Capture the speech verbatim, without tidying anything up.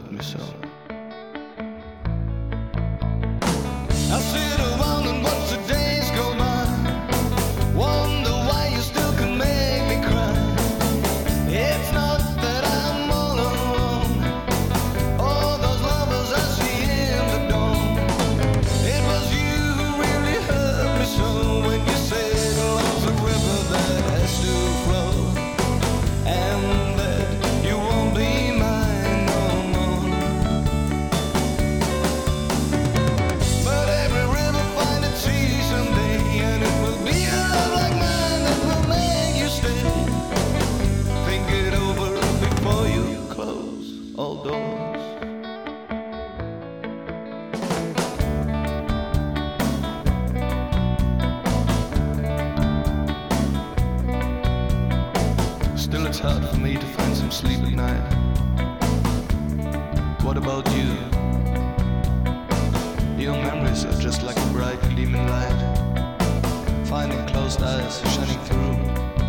hurt me so. I sit around and watch the days go by, wonder why you still can make me cry. It's not that I'm all alone, all those lovers I see in the dawn. It was you who really hurt me so, when you said love's a river that has to flow, and that you won't be mine no more. But every river find its sea someday, and it will be a love like mine that will make you stay. Think it over before you close all doors. Still it's hard for me to find some sleep at night. What about you? Your memories are just like a bright gleaming light, finding closed eyes shining through.